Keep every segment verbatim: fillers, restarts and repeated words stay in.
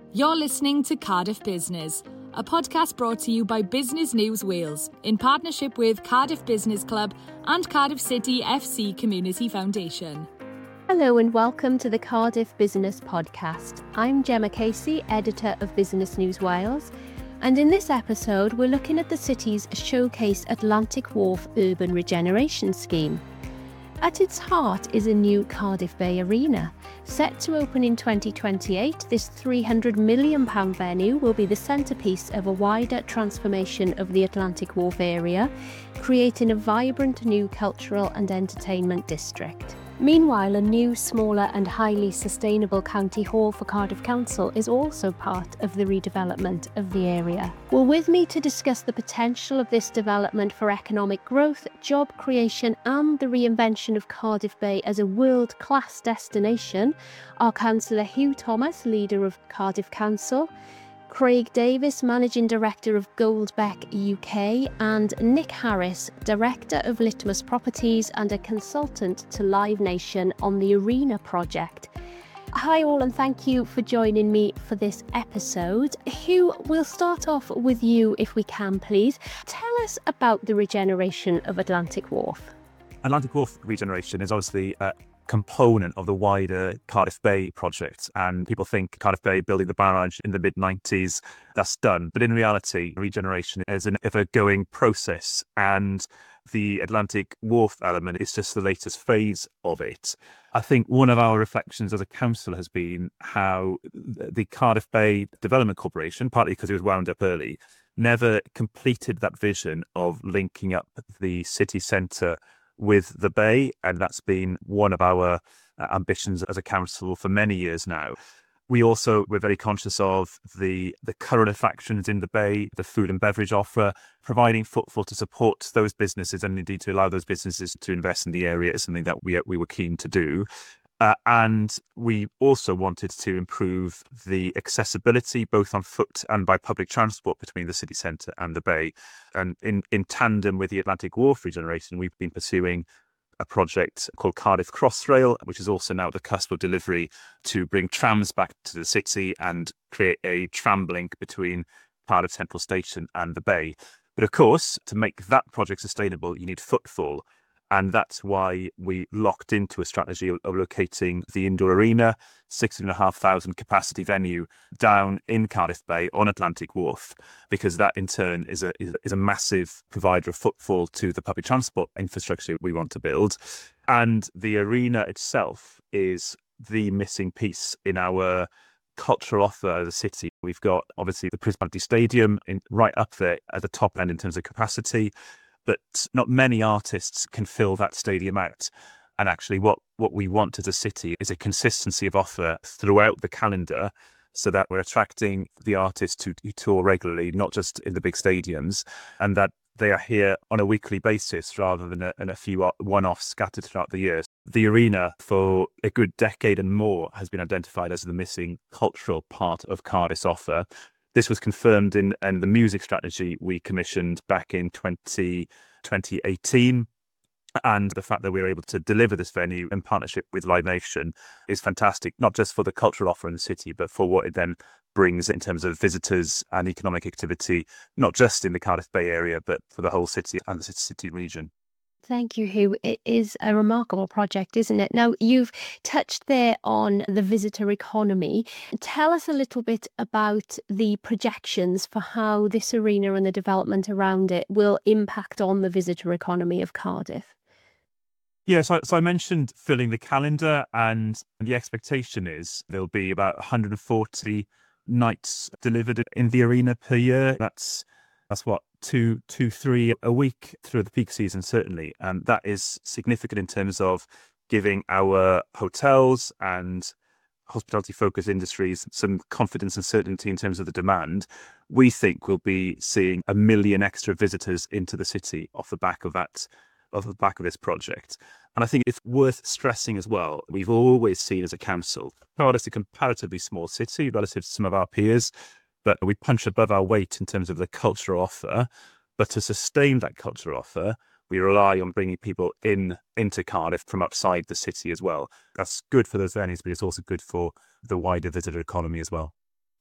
You're listening to Cardiff Business, a podcast brought to you by Business News Wales in partnership with Cardiff Business Club and Cardiff City F C Community Foundation. Hello and welcome to the Cardiff Business Podcast. I'm Gemma Casey, editor of Business News Wales, and in this episode we're looking at the city's showcase Atlantic Wharf Urban Regeneration Scheme. At its heart is a new Cardiff Bay Arena. Set to open in twenty twenty-eight, this three hundred million pounds venue will be the centrepiece of a wider transformation of the Atlantic Wharf area, creating a vibrant new cultural and entertainment district. Meanwhile, a new, smaller and highly sustainable county hall for Cardiff Council is also part of the redevelopment of the area. Well, with me to discuss the potential of this development for economic growth, job creation and the reinvention of Cardiff Bay as a world-class destination are Councillor Hugh Thomas, leader of Cardiff Council, Craig Davis, Managing Director of Goldbeck U K, and Nick Harris, Director of Litmus Properties and a consultant to Live Nation on the Arena project. Hi all, and thank you for joining me for this episode. Hugh, we'll start off with you if we can, please. Tell us about the regeneration of Atlantic Wharf. Atlantic Wharf regeneration is obviously a component of the wider Cardiff Bay project, and people think Cardiff Bay building the barrage in the mid nineties, that's done. But in reality, regeneration is an ever-going process, and the Atlantic Wharf element is just the latest phase of it. I think one of our reflections as a council has been how the Cardiff Bay Development Corporation, partly because it was wound up early, never completed that vision of linking up the city centre with the Bay, and that's been one of our uh, ambitions as a council for many years now. We also were very conscious of the, the current attractions in the Bay, the food and beverage offer, providing footfall to support those businesses and indeed to allow those businesses to invest in the area is something that we, we were keen to do. Uh, and we also wanted to improve the accessibility both on foot and by public transport between the city centre and the Bay. And in, in tandem with the Atlantic Wharf regeneration, we've been pursuing a project called Cardiff Crossrail, which is also now at the cusp of delivery, to bring trams back to the city and create a tram link between Cardiff Central Station and the Bay. But of course, to make that project sustainable, you need footfall. And that's why we locked into a strategy of locating the indoor arena, six and a half thousand capacity venue down in Cardiff Bay on Atlantic Wharf, because that in turn is a is a massive provider of footfall to the public transport infrastructure we want to build. And the arena itself is the missing piece in our cultural offer as a city. We've got obviously the Principality Stadium in, right up there at the top end in terms of capacity, but not many artists can fill that stadium out. And actually what, what we want as a city is a consistency of offer throughout the calendar so that we're attracting the artists who, who tour regularly, not just in the big stadiums, and that they are here on a weekly basis rather than a, and a few one-offs scattered throughout the year. The arena for a good decade and more has been identified as the missing cultural part of Cardiff's offer. This was confirmed in, in the music strategy we commissioned back in twenty eighteen. And the fact that we were able to deliver this venue in partnership with Live Nation is fantastic, not just for the cultural offer in the city, but for what it then brings in terms of visitors and economic activity, not just in the Cardiff Bay area, but for the whole city and the city region. Thank you, Hugh. It is a remarkable project, isn't it? Now, you've touched there on the visitor economy. Tell us a little bit about the projections for how this arena and the development around it will impact on the visitor economy of Cardiff. Yeah, so, so I mentioned filling the calendar, and the expectation is there'll be about one hundred forty nights delivered in the arena per year. That's That's what, two, two, three a week through the peak season, certainly. And that is significant in terms of giving our hotels and hospitality-focused industries some confidence and certainty in terms of the demand. We think we'll be seeing a million extra visitors into the city off the back of that, off the back of this project. And I think it's worth stressing as well, we've always seen as a council, Cardiff's a comparatively small city relative to some of our peers, but we punch above our weight in terms of the cultural offer. But to sustain that cultural offer, we rely on bringing people in into Cardiff from outside the city as well. That's good for those venues, but it's also good for the wider visitor economy as well.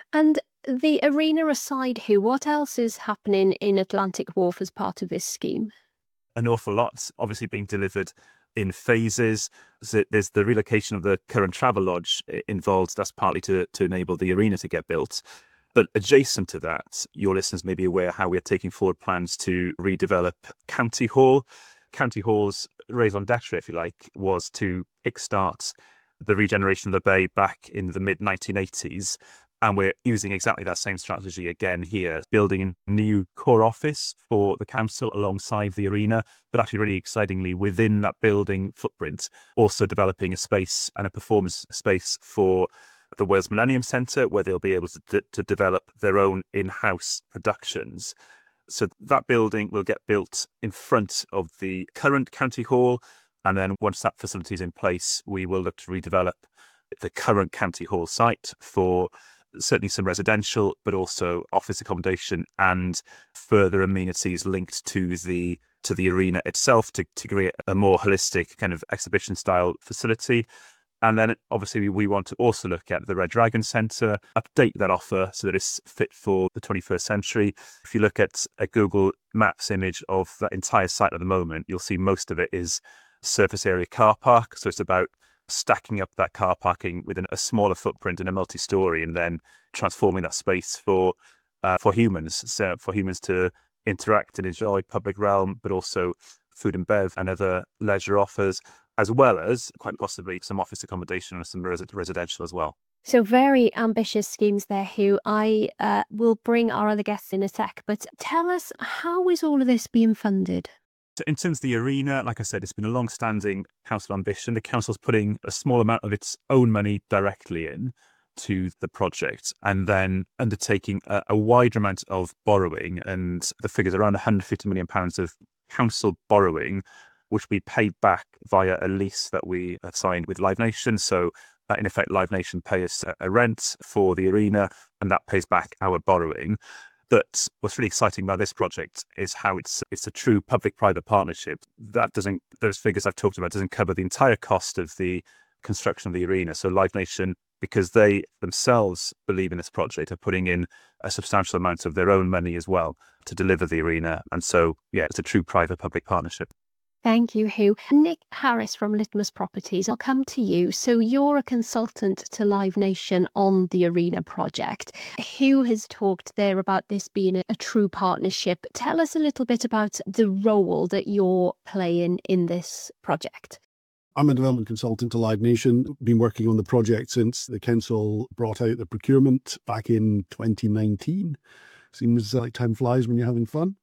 And the arena aside, Hugh, what else is happening in Atlantic Wharf as part of this scheme? An awful lot, obviously being delivered in phases. So there's the relocation of the current Travelodge involved. That's partly to, to enable the arena to get built. But adjacent to that, your listeners may be aware how we're taking forward plans to redevelop County Hall. County Hall's raison d'etre, if you like, was to kickstart the regeneration of the bay back in the mid nineteen eighties. And we're using exactly that same strategy again here, building a new core office for the council alongside the arena, but actually really excitingly within that building footprint, also developing a space and a performance space for the Wales Millennium Centre, where they'll be able to, d- to develop their own in-house productions. So that building will get built in front of the current County Hall. And then once that facility is in place, we will look to redevelop the current County Hall site for certainly some residential, but also office accommodation and further amenities linked to the to the arena itself to, to create a more holistic kind of exhibition style facility. And then obviously we want to also look at the Red Dragon Centre, update that offer so that it's fit for the twenty-first century. If you look at a Google Maps image of that entire site at the moment, you'll see most of it is surface area car park. So it's about stacking up that car parking within a smaller footprint in a multi-story and then transforming that space for uh, for humans, so for humans to interact and enjoy public realm, but also food and bev and other leisure offers, as well as quite possibly some office accommodation and some res- residential as well. So very ambitious schemes there, Hugh. I uh, will bring our other guests in a sec, but tell us, how is all of this being funded? So in terms of the arena, like I said, it's been a long-standing council ambition. The council's putting a small amount of its own money directly in to the project and then undertaking a, a wide amount of borrowing, and the figure's around one hundred fifty million pounds of council borrowing, which we paid back via a lease that we have signed with Live Nation. So uh, in effect, Live Nation pay us a, a rent for the arena, and that pays back our borrowing. But what's really exciting about this project is how it's it's a true public-private partnership. That doesn't, those figures I've talked about doesn't cover the entire cost of the construction of the arena. So Live Nation, because they themselves believe in this project, are putting in a substantial amount of their own money as well to deliver the arena. And so, yeah, it's a true private-public partnership. Thank you, Hugh. Nick Harris from Litmus Properties, I'll come to you. So you're a consultant to Live Nation on the arena project. Hugh has talked there about this being a, a true partnership. Tell us a little bit about the role that you're playing in this project. I'm a development consultant to Live Nation. Been working on the project since the council brought out the procurement back in twenty nineteen. Seems like time flies when you're having fun.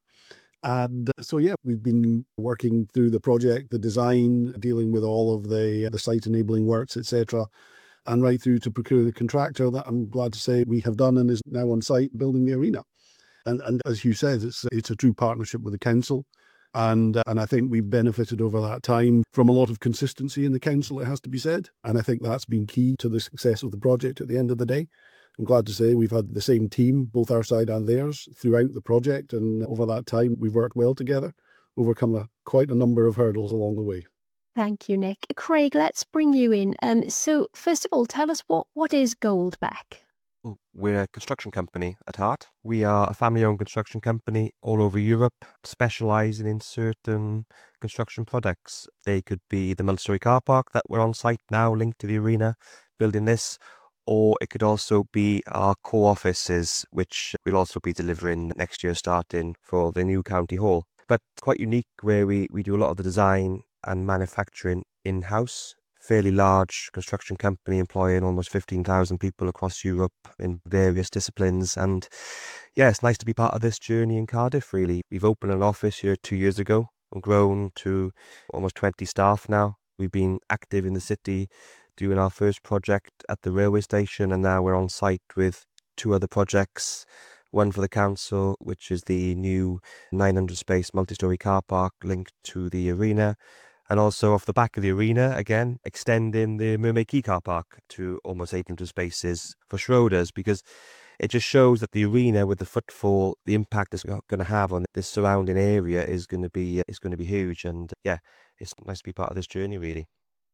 And so, yeah, we've been working through the project, the design, dealing with all of the the site enabling works, et cetera, and right through to procure the contractor that I'm glad to say we have done and is now on site building the arena. And and as Hugh says, it's it's a true partnership with the council. And uh, and I think we've benefited over that time from a lot of consistency in the council, it has to be said. And I think that's been key to the success of the project at the end of the day. I'm glad to say we've had the same team, both our side and theirs, throughout the project. And over that time, we've worked well together, overcome a, quite a number of hurdles along the way. Thank you, Nick. Craig, let's bring you in. Um, so first of all, tell us what, what is Goldbeck? We're a construction company at heart. We are a family-owned construction company all over Europe, specialising in certain construction products. They could be the multi-storey car park that we're on site now, linked to the arena, building this, or it could also be our core offices, which we'll also be delivering next year starting for the new County Hall. But quite unique, where we, we do a lot of the design and manufacturing in-house. Fairly large construction company employing almost fifteen thousand people across Europe in various disciplines. And yeah, it's nice to be part of this journey in Cardiff, really. We've opened an office here two years ago and grown to almost twenty staff now. We've been active in the city doing our first project at the railway station, and now we're on site with two other projects. One for the council, which is the new nine hundred space multi-storey car park linked to the arena. And also off the back of the arena, again, extending the Mermaid Quay car park to almost eight hundred spaces for Schroders, because it just shows that the arena, with the footfall, the impact it's going to have on this surrounding area is going to be is going to be huge. And yeah, it's nice to be part of this journey, really.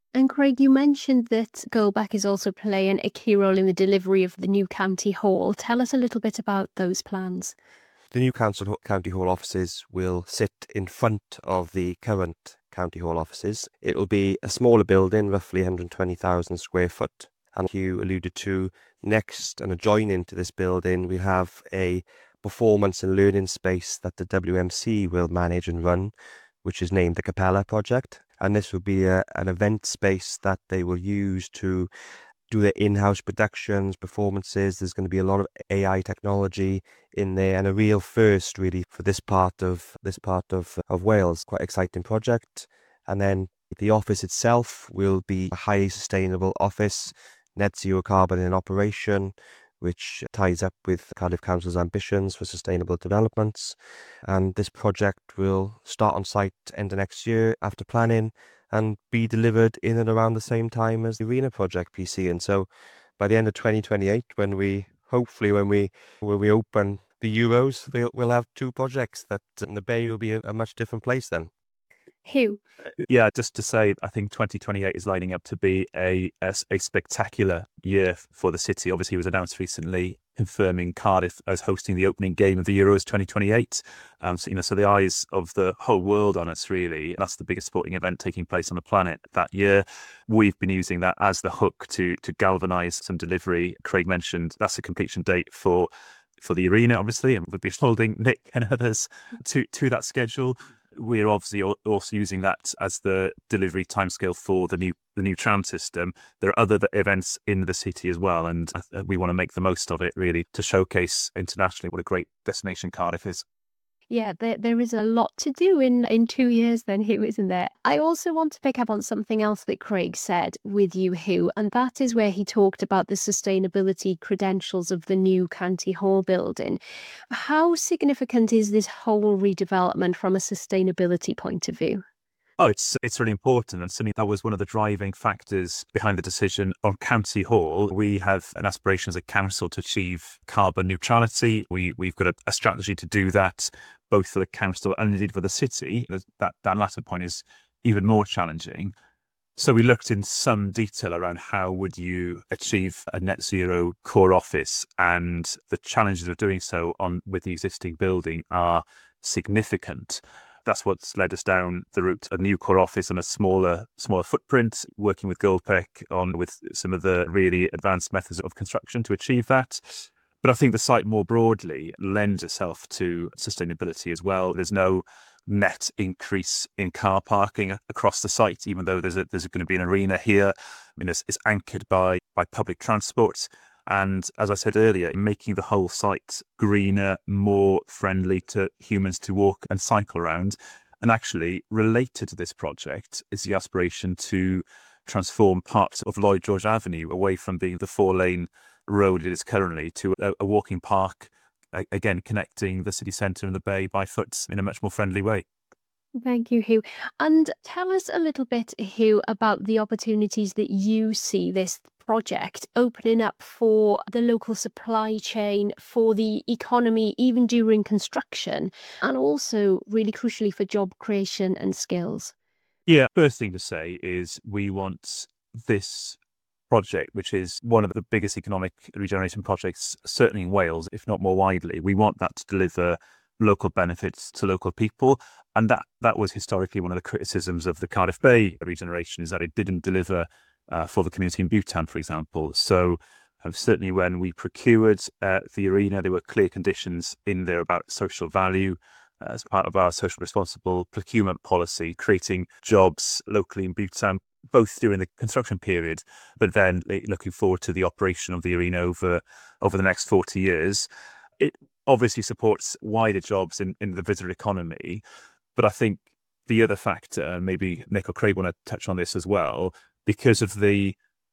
And Craig, you mentioned that Goldbeck is also playing a key role in the delivery of the new county hall. Tell us a little bit about those plans. The new council county hall offices will sit in front of the current county hall offices. It will be a smaller building, roughly one hundred twenty thousand square foot. And you alluded to, next and adjoining to this building, we have a performance and learning space that the W M C will manage and run, which is named the Capella Project. And this will be a, an event space that they will use to do their in-house productions, performances. There's going to be a lot of A I technology in there, and a real first really for this part of this part of, of Wales. Quite exciting project. And then the office itself will be a highly sustainable office, net zero carbon in operation, which ties up with Cardiff Council's ambitions for sustainable developments. And this project will start on site end of next year after planning, and be delivered in and around the same time as the Arena project, P C. And so by the end of twenty twenty-eight, when we, hopefully when we when we open the Euros, we'll, we'll have two projects that in the Bay will be a, a much different place then. Hugh? Yeah, just to say, I think twenty twenty-eight is lining up to be a, a, a spectacular year for the city. Obviously, it was announced recently, confirming Cardiff as hosting the opening game of the Euros twenty twenty-eight. Um, so, you know, so the eyes of the whole world on us, really. That's the biggest sporting event taking place on the planet that year. We've been using that as the hook to to galvanise some delivery. Craig mentioned that's the completion date for for the Arena, obviously, and we'll be holding Nick and others to to that schedule. We're obviously also using that as the delivery timescale for the new the new tram system. There are other events in the city as well, and we want to make the most of it, really, to showcase internationally what a great destination Cardiff is. Yeah, there, there is a lot to do in, in two years then, Hugh, isn't there? I also want to pick up on something else that Craig said with you, Hugh, and that is where he talked about the sustainability credentials of the new County Hall building. How significant is this whole redevelopment from a sustainability point of view? Oh, it's it's really important, and certainly that was one of the driving factors behind the decision on County Hall. We have an aspiration as a council to achieve carbon neutrality. We we've got a, a strategy to do that, both for the council and indeed for the city. That that latter point is even more challenging. So we looked in some detail around how would you achieve a net zero core office, and the challenges of doing so on with the existing building are significant. That's what's led us down the route, a new core office on a smaller smaller footprint, working with Goldbeck on with some of the really advanced methods of construction to achieve that. But I think the site more broadly lends itself to sustainability as well. There's no net increase in car parking across the site, even though there's a, there's going to be an arena here. I mean, it's, it's anchored by by public transport. And as I said earlier, making the whole site greener, more friendly to humans to walk and cycle around. And actually, related to this project is the aspiration to transform parts of Lloyd George Avenue away from being the four-lane road it is currently to a, a walking park, again, connecting the city centre and the bay by foot in a much more friendly way. Thank you, Hugh. And tell us a little bit, Hugh, about the opportunities that you see this project opening up for the local supply chain, for the economy, even during construction, and also, really crucially, for job creation and skills. Yeah, first thing to say is we want this project, which is one of the biggest economic regeneration projects, certainly in Wales, if not more widely. We want that to deliver local benefits to local people. And that, that was historically one of the criticisms of the Cardiff Bay regeneration, is that it didn't deliver uh, for the community in Bhutan, for example. So uh, certainly when we procured uh, the arena, there were clear conditions in there about social value uh, as part of our social responsible procurement policy, creating jobs locally in Bhutan, both during the construction period, but then looking forward to the operation of the arena over, over the next forty years. It obviously supports wider jobs in, in the visitor economy. But I think the other factor, and maybe Nick or Craig want to touch on this as well, because of the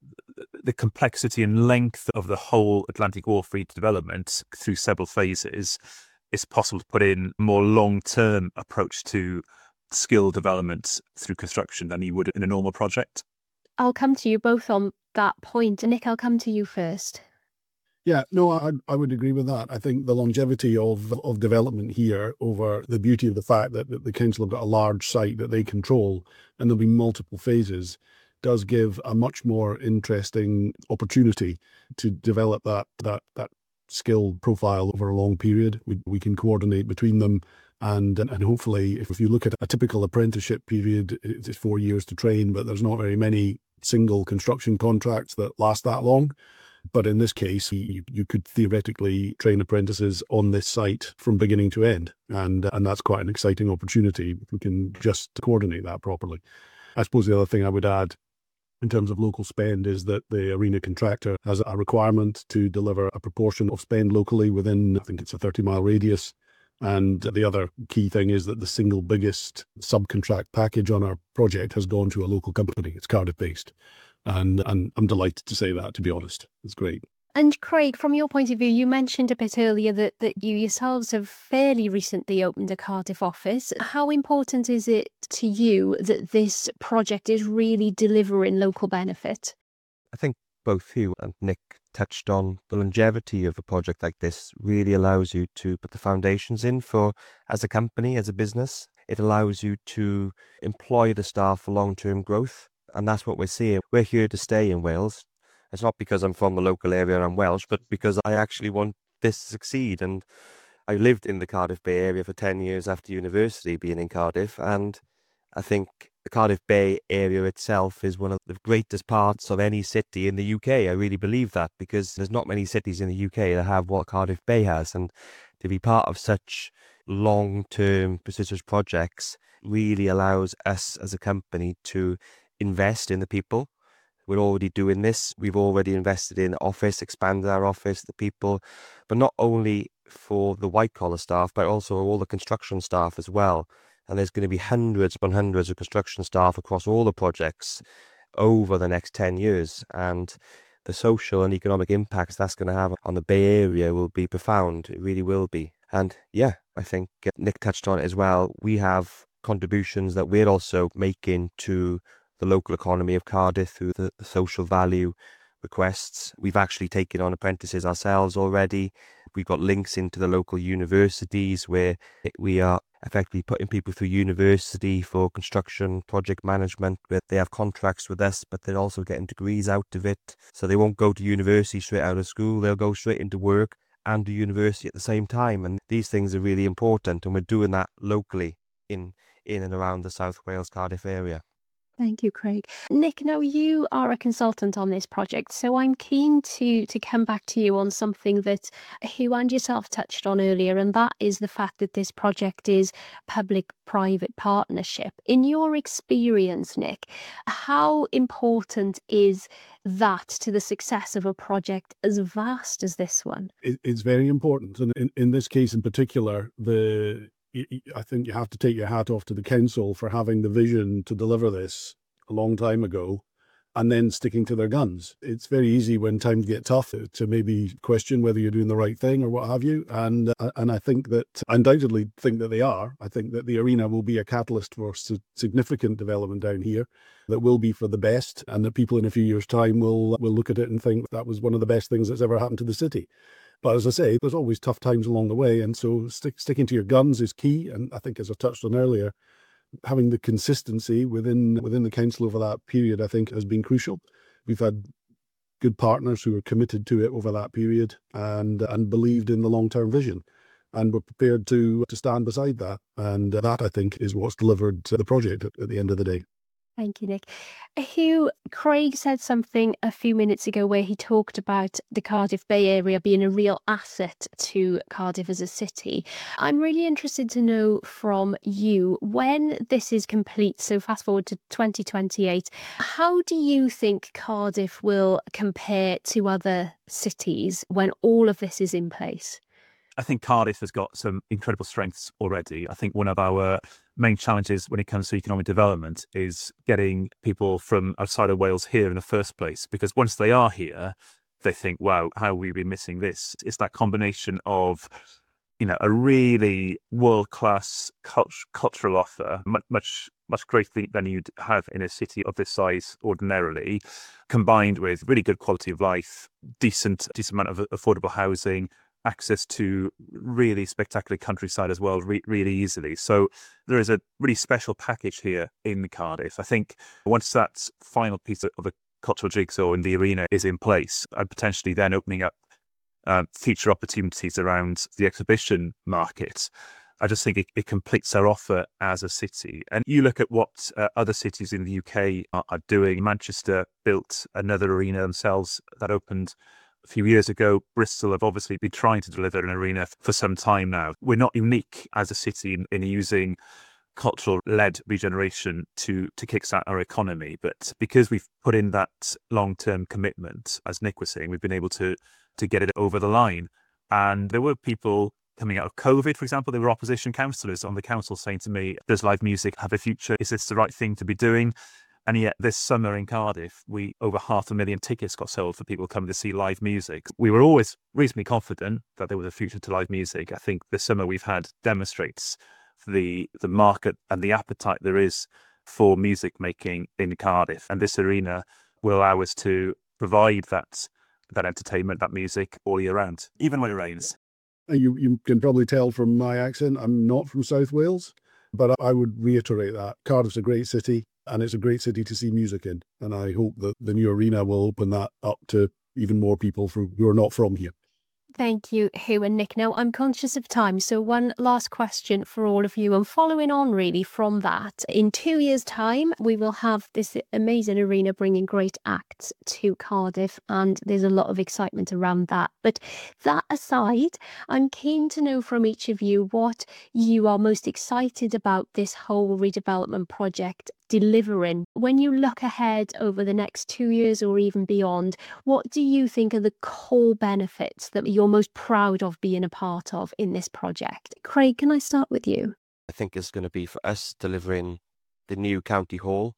the complexity and length of the whole Atlantic Wharf redevelopment through several phases, it's possible to put in a more long-term approach to skill development through construction than you would in a normal project. I'll come to you both on that point. Nick, I'll come to you first. Yeah, no, I I would agree with that. I think the longevity of of development here, over the beauty of the fact that, that the council have got a large site that they control, and there'll be multiple phases, does give a much more interesting opportunity to develop that that that skill profile over a long period. We, we can coordinate between them. And and hopefully, if, if you look at a typical apprenticeship period, it's four years to train, but there's not very many single construction contracts that last that long. But in this case, you, you could theoretically train apprentices on this site from beginning to end. And, and that's quite an exciting opportunity if we can just coordinate that properly. I suppose the other thing I would add in terms of local spend is that the arena contractor has a requirement to deliver a proportion of spend locally within, I think it's a thirty mile radius. And the other key thing is that the single biggest subcontract package on our project has gone to a local company. It's Cardiff based. And, and I'm delighted to say that, to be honest. It's great. And Craig, from your point of view, you mentioned a bit earlier that, that you yourselves have fairly recently opened a Cardiff office. How important is it to you that this project is really delivering local benefit? I think both you and Nick touched on the longevity of a project like this really allows you to put the foundations in for, as a company, as a business. It allows you to employ the staff for long-term growth. And that's what we're seeing. We're here to stay in Wales. It's not because I'm from the local area and I'm Welsh, but because I actually want this to succeed. And I lived in the Cardiff Bay area for ten years after university, being in Cardiff. And I think the Cardiff Bay area itself is one of the greatest parts of any city in the U K. I really believe that, because there's not many cities in the U K that have what Cardiff Bay has. And to be part of such long-term prestigious projects really allows us as a company to invest in the people. We're already doing this. We've already invested in office, expanded our office, the people, but not only for the white collar staff, but also all the construction staff as well. And there's going to be hundreds upon hundreds of construction staff across all the projects over the next ten years. And the social and economic impacts that's going to have on the Bay Area will be profound. It really will be. And yeah, I think Nick touched on it as well. We have contributions that we're also making to the local economy of Cardiff through the, the social value requests. We've actually taken on apprentices ourselves already. We've got links into the local universities where we are effectively putting people through university for construction project management, where they have contracts with us, but they're also getting degrees out of it. So they won't go to university straight out of school. They'll go straight into work and do university at the same time. And these things are really important. And we're doing that locally in, in and around the South Wales Cardiff area. Thank you, Craig. Nick, now you are a consultant on this project, so I'm keen to to come back to you on something that Hugh and yourself touched on earlier, and that is the fact that this project is public-private partnership. In your experience, Nick, how important is that to the success of a project as vast as this one? It, it's very important, and in, in this case in particular, the I think you have to take your hat off to the council for having the vision to deliver this a long time ago and then sticking to their guns. It's very easy when times get tough to maybe question whether you're doing the right thing or what have you. And uh, and I think that, I undoubtedly think that they are. I think that the arena will be a catalyst for su- significant development down here that will be for the best, and that people in a few years' time will will look at it and think that was one of the best things that's ever happened to the city. But as I say, there's always tough times along the way. And so stick, sticking to your guns is key. And I think, as I touched on earlier, having the consistency within within the council over that period, I think, has been crucial. We've had good partners who are committed to it over that period and and believed in the long-term vision. And we're prepared to, to stand beside that. And that, I think, is what's delivered the project at, at the end of the day. Thank you, Nick. Hugh, Craig said something a few minutes ago where he talked about the Cardiff Bay area being a real asset to Cardiff as a city. I'm really interested to know from you, when this is complete, so fast forward to twenty twenty-eight, how do you think Cardiff will compare to other cities when all of this is in place? I think Cardiff has got some incredible strengths already. I think one of our main challenges when it comes to economic development is getting people from outside of Wales here in the first place, because once they are here, they think, wow, how have we been missing this? It's that combination of, you know, a really world-class cult- cultural offer, much, much, much greater than you'd have in a city of this size ordinarily, combined with really good quality of life, decent, decent amount of affordable housing, access to really spectacular countryside as well, re- really easily. So there is a really special package here in Cardiff. I think once that final piece of the cultural jigsaw in the arena is in place, and potentially then opening up uh, future opportunities around the exhibition market, I just think it, it completes our offer as a city. And you look at what uh, other cities in the U K are, are doing. Manchester built another arena themselves that opened a few years ago. Bristol have obviously been trying to deliver an arena for some time now. We're not unique as a city in, in using cultural-led regeneration to, to kickstart our economy. But because we've put in that long-term commitment, as Nick was saying, we've been able to, to get it over the line. And there were people coming out of COVID, for example, there were opposition councillors on the council saying to me, does live music have a future? Is this the right thing to be doing? And yet this summer in Cardiff, we over half a million tickets got sold for people coming to see live music. We were always reasonably confident that there was a future to live music. I think the summer we've had demonstrates the the market and the appetite there is for music making in Cardiff. And this arena will allow us to provide that that entertainment, that music all year round, even when it rains. You, you can probably tell from my accent, I'm not from South Wales, but I would reiterate that. Cardiff's a great city. And it's a great city to see music in. And I hope that the new arena will open that up to even more people from, who are not from here. Thank you, Hugh and Nick. Now, I'm conscious of time, so one last question for all of you. And following on really from that, in two years' time, we will have this amazing arena bringing great acts to Cardiff, and there's a lot of excitement around that. But that aside, I'm keen to know from each of you what you are most excited about this whole redevelopment project delivering. When you look ahead over the next two years or even beyond, what do you think are the core benefits that you're most proud of being a part of in this project? Craig, can I start with you? I think it's going to be for us delivering the new county hall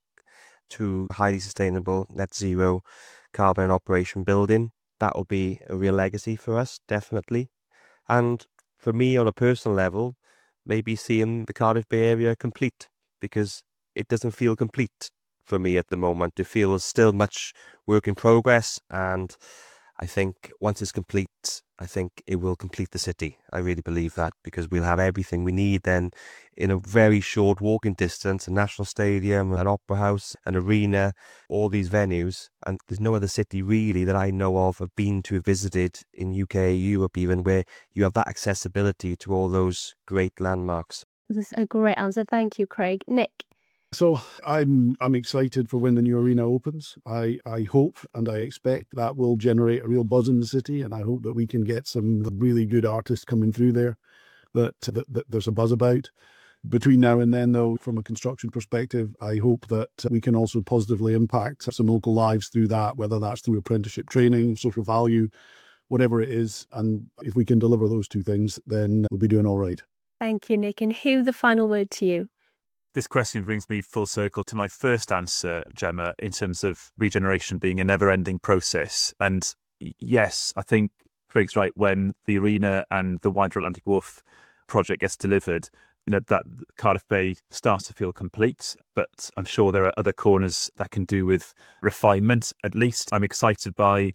to highly sustainable net zero carbon operation building. That will be a real legacy for us, definitely. And for me, on a personal level, maybe seeing the Cardiff Bay area complete, because it doesn't feel complete for me at the moment. It feels still much work in progress, and I think once it's complete, I think it will complete the city. I really believe that, because we'll have everything we need then in a very short walking distance: a national stadium, an opera house, an arena, all these venues. And there's no other city really that I know of, have been to, visited in U K, Europe even, where you have that accessibility to all those great landmarks. That's a great answer. Thank you, Craig. Nick? So I'm I'm excited for when the new arena opens. I, I hope and I expect that will generate a real buzz in the city, and I hope that we can get some really good artists coming through there that, that, that there's a buzz about. Between now and then, though, from a construction perspective, I hope that we can also positively impact some local lives through that, whether that's through apprenticeship training, social value, whatever it is. And if we can deliver those two things, then we'll be doing all right. Thank you, Nick. And Hugh, the final word to you. This question brings me full circle to my first answer, Gemma, in terms of regeneration being a never-ending process. And yes, I think Craig's right. When the arena and the wider Atlantic Wharf project gets delivered, you know, that Cardiff Bay starts to feel complete. But I'm sure there are other corners that can do with refinement. At least I'm excited by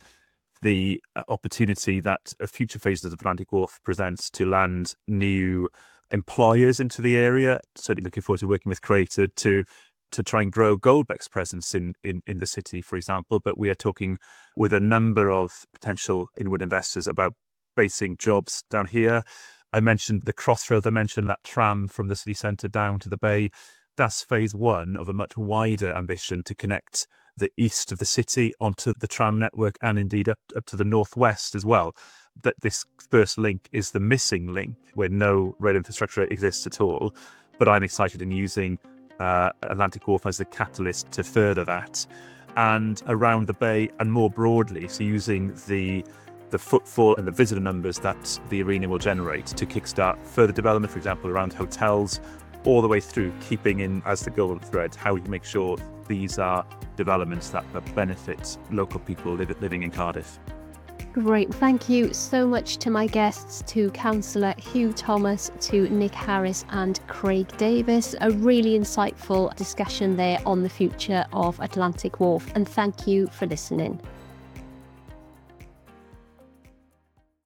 the opportunity that a future phases of Atlantic Wharf presents to land new employers into the area. Certainly looking forward to working with Craig to to, to try and grow Goldbeck's presence in, in, in the city, for example. But we are talking with a number of potential inward investors about basing jobs down here. I mentioned the Crossrail dimension, that tram from the city centre down to the bay. That's phase one of a much wider ambition to connect the east of the city onto the tram network, and indeed up, up to the northwest as well. That this first link is the missing link where no rail infrastructure exists at all. But I'm excited in using uh, Atlantic Wharf as the catalyst to further that. And around the bay and more broadly, so using the the footfall and the visitor numbers that the arena will generate to kickstart further development, for example, around hotels, all the way through, keeping in as the golden thread how we can make sure these are developments that benefit local people living in Cardiff. Great. Thank you so much to my guests, to Councillor Hugh Thomas, to Nick Harris and Craig Davis. A really insightful discussion there on the future of Atlantic Wharf. And thank you for listening.